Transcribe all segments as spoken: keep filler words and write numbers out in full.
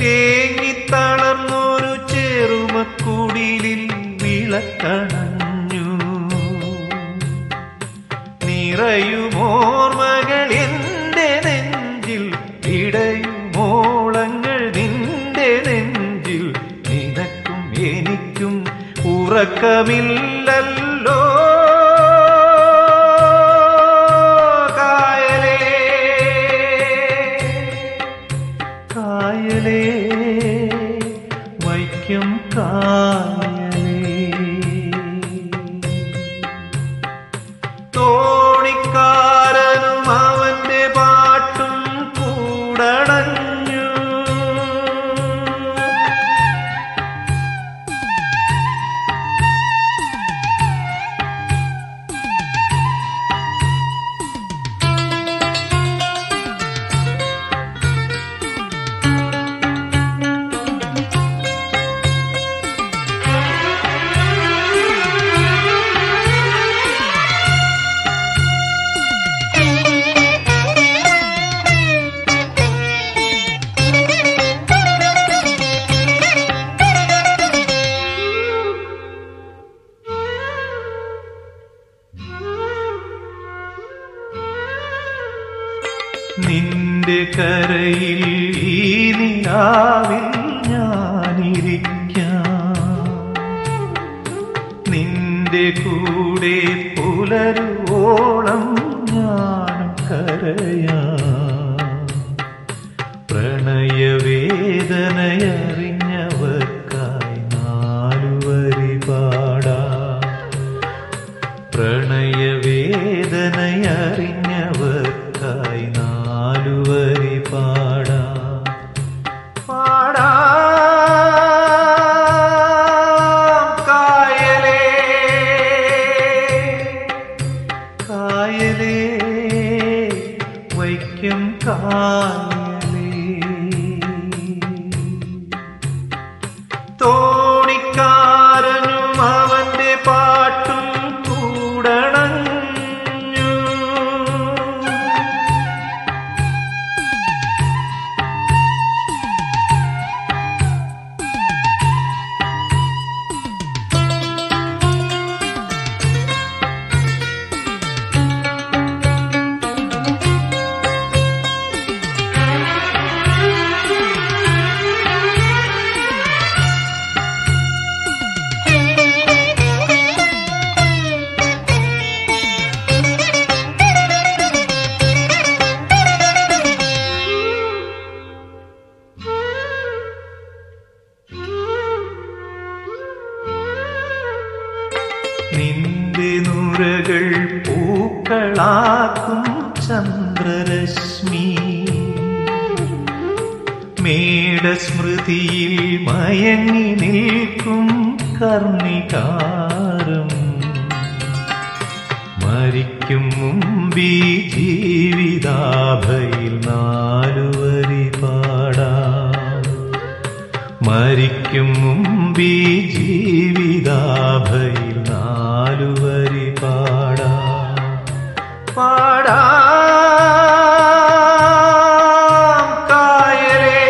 തേങ്ങിത്തളർന്നൊരു ചെറുമക്കുടിലിൽ വിളക്കണഞ്ഞു. നിറയുമോർമകൾ എന്റെ നെഞ്ചിൽ, ഇടയുമോളങ്ങൾ നിന്റെ നെഞ്ചിൽ. നിനക്കും എനിക്കും ഉറക്കമില്ലല്ലോ കായലേ, കായലേ, വൈക്കം കായലേ. തോണിക്കാരനും അവന്റെ പാട്ടും കൂടണഞ്ഞു. നിന്റെ കരയിൽ ഈ നിലാവിൽ ഞാനിരിക്കാം. നിന്റെ കൂടെ പുലരുവോളം ഞാനും കരയാം. പ്രണയവേദനയറിഞ്ഞവർക്കായി നാലുവരി പാടാം. പ്രണയവേദനയറിഞ്ഞവർക്കായി നാലുവരി പാടാം. പാടാം കായലേ, കായലേ, വൈക്കം കായലേ. തോണിക്കാരനും അവന്റെ പാട്ടും കൂടണഞ്ഞു. നിന്റെ നുരകൾ പൂക്കളാക്കും ചന്ദ്രരശ്മി. മേടസ്മൃതിയിൽ മയങ്ങി നിൽക്കും കർണികാരം. മരിക്കും മുമ്പീ ജീവിതാഭയിൽ നാലുവരി പാടാം. മരിക്കും മുമ്പീ ജീവിതാഭയിൽ നാലുവരി പാടാം. പാടാം കായലേ,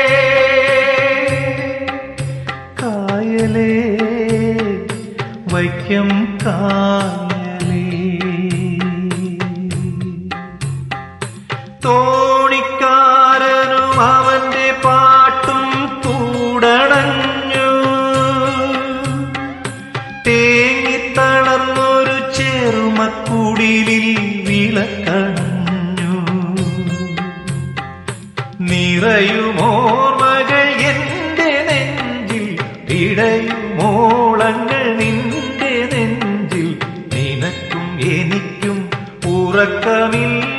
കായലേ, വൈക്കം കായലേ. തോണിക്കാരനും അവന്റെ പാട്ടും കൂടണഞ്ഞു. തേങ്ങിത്തളർന്നൊരു ചെറുമക്കുടിലിൽ വിളക്കണഞ്ഞു. നിറയുമോർമകൾ എന്റെ നെഞ്ചിൽ, ഇടയുമോളങ്ങൾ നിന്റെ നെഞ്ചിൽ. നിനക്കും എനിക്കും ഉറക്കമില്ല